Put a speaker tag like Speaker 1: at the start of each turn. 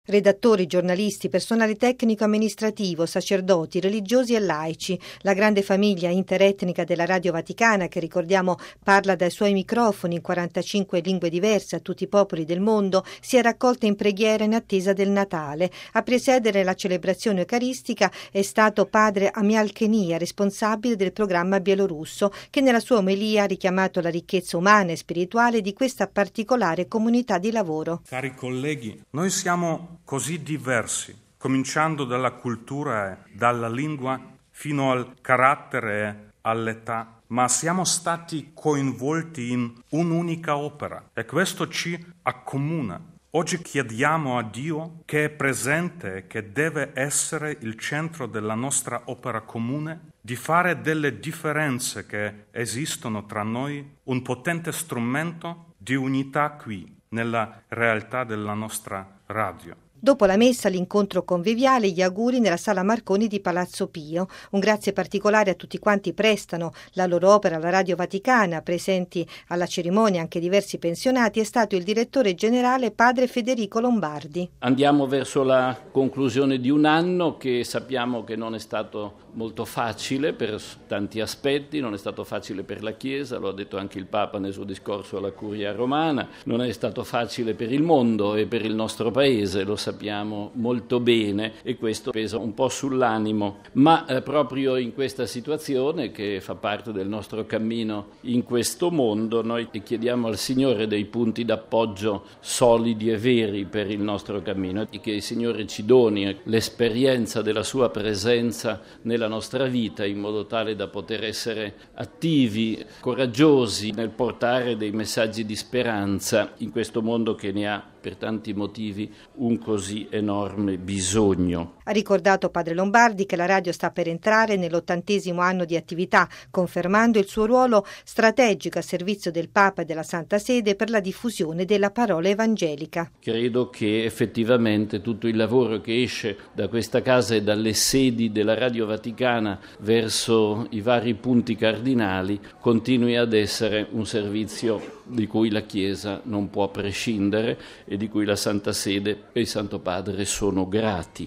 Speaker 1: Redattori, giornalisti, personale tecnico-amministrativo, sacerdoti, religiosi e laici, la grande famiglia interetnica della Radio Vaticana, che ricordiamo parla dai suoi microfoni in 45 lingue diverse a tutti i popoli del mondo, si è raccolta in preghiera in attesa del Natale. A presiedere la celebrazione eucaristica è stato padre Amial Chenia, responsabile del programma bielorusso, che nella sua omelia ha richiamato la ricchezza umana e spirituale di questa particolare comunità di lavoro.
Speaker 2: Cari colleghi, noi siamo così diversi, cominciando dalla cultura e dalla lingua fino al carattere e all'età, ma siamo stati coinvolti in un'unica opera e questo ci accomuna. Oggi chiediamo a Dio, che è presente e che deve essere il centro della nostra opera comune, di fare delle differenze che esistono tra noi un potente strumento di unità qui, nella realtà della nostra radio.
Speaker 1: Dopo la messa, l'incontro conviviale, gli auguri nella Sala Marconi di Palazzo Pio. Un grazie particolare a tutti quanti prestano la loro opera alla Radio Vaticana. Presenti alla cerimonia anche diversi pensionati è stato il direttore generale padre Federico Lombardi.
Speaker 3: Andiamo verso la conclusione di un anno che sappiamo che non è stato molto facile per tanti aspetti, non è stato facile per la Chiesa, lo ha detto anche il Papa nel suo discorso alla Curia Romana, non è stato facile per il mondo e per il nostro Paese, lo sappiamo molto bene e questo pesa un po' sull'animo, ma proprio in questa situazione che fa parte del nostro cammino in questo mondo noi chiediamo al Signore dei punti d'appoggio solidi e veri per il nostro cammino e che il Signore ci doni l'esperienza della sua presenza nella nostra vita in modo tale da poter essere attivi, coraggiosi nel portare dei messaggi di speranza in questo mondo che ne ha per tanti motivi un così enorme bisogno.
Speaker 1: Ha ricordato padre Lombardi che la radio sta per entrare nell'80° anno di attività, confermando il suo ruolo strategico a servizio del Papa e della Santa Sede per la diffusione della parola evangelica.
Speaker 3: Credo che effettivamente tutto il lavoro che esce da questa casa e dalle sedi della Radio Vaticana verso i vari punti cardinali continui ad essere un servizio di cui la Chiesa non può prescindere e di cui la Santa Sede e il Santo Padre sono grati.